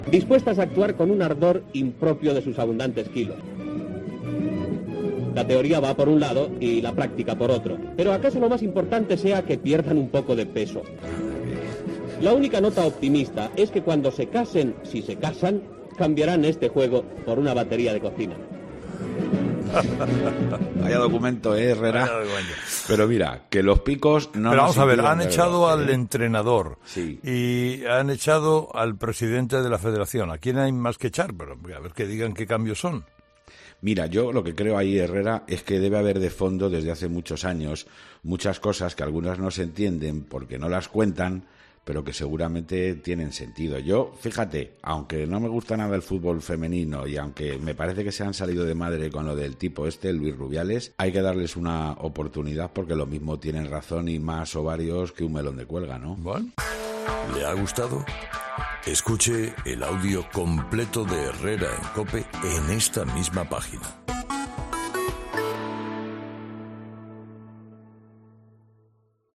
dispuestas a actuar con un ardor impropio de sus abundantes kilos. La teoría va por un lado y la práctica por otro. Pero ¿acaso lo más importante sea que pierdan un poco de peso? La única nota optimista es que cuando se casen, si se casan, cambiarán este juego por una batería de cocina. Vaya documento, Herrera. Vaya documento. Pero mira, que los picos no... Pero vamos a ver, han echado al entrenador, sí, y han echado al presidente de la federación. ¿A quién hay más que echar? Pero a ver que digan qué cambios son. Mira, yo lo que creo ahí, Herrera, es que debe haber de fondo desde hace muchos años muchas cosas que algunas no se entienden porque no las cuentan, pero que seguramente tienen sentido. Yo, fíjate, aunque no me gusta nada el fútbol femenino y aunque me parece que se han salido de madre con lo del tipo Luis Rubiales, hay que darles una oportunidad porque lo mismo tienen razón y más ovarios que un melón de cuelga, ¿no? Bueno. ¿Le ha gustado? Escuche el audio completo de Herrera en COPE en esta misma página.